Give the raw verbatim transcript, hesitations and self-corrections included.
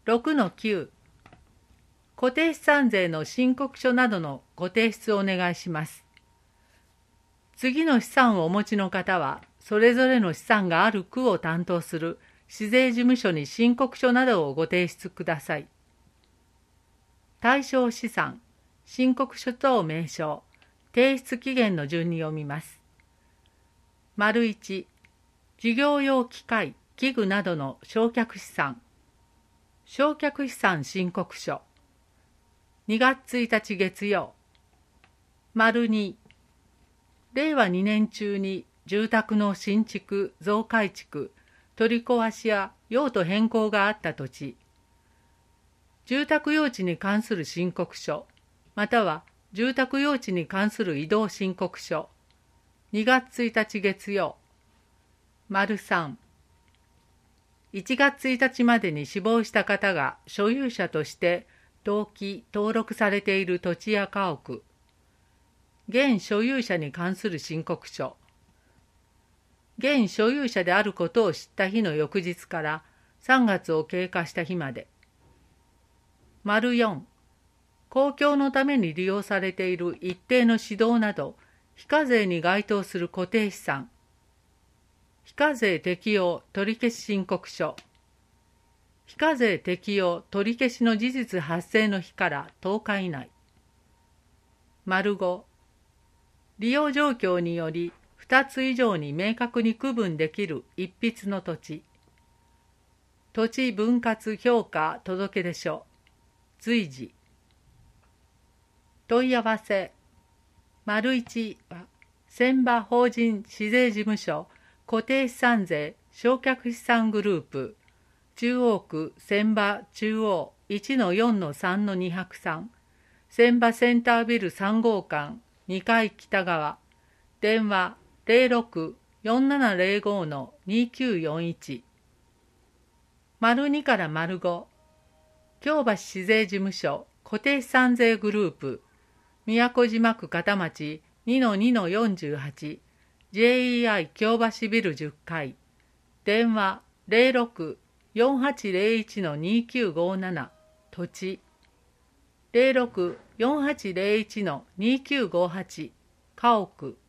ろくのきゅう、固定資産税の申告書などのご提出をお願いします。次の資産をお持ちの方は、それぞれの資産がある区を担当する市税事務所に申告書などをご提出ください。対象資産、申告書等名称、提出期限の順に読みます。丸いち、事業用機械、器具などの償却資産、償却資産申告書、にがつついたち月曜。丸に、れいわにねん中に住宅の新築、増改築、取り壊しや用途変更があった土地、住宅用地に関する申告書、または住宅用地に関する移動申告書、にがつついたち月曜。丸さん、いちがつついたちまでに死亡した方が所有者として登記・登録されている土地や家屋、現所有者に関する申告書、現所有者であることを知った日の翌日からさんがつを経過した日まで。丸よん、公共のために利用されている一定の指導など、非課税に該当する固定資産、非課税適用取消申告書、非課税適用取消の事実発生の日からとおか以内。丸ご、利用状況によりふたつ以上に明確に区分できる一筆の土地、土地分割評価届出書、随時。問い合わせ。丸いちは、船場法人市税事務所固定資産税償却資産グループ、中央区船場中央 いちのよんのさんのにひゃくさん、船場センタービルさん号館にかい北側、電話 ゼロろく よんななゼロご のにきゅうよんいち。丸にから丸ご、京橋市税事務所固定資産税グループ、宮古島区片町 にのにのよんじゅうはち、ジェイイーアイ 京橋ビルじゅっかい、電話 ゼロろく よんはちゼロいちのにきゅうごなな、土地ゼロろく よんはちゼロいちのにきゅうごはち、家屋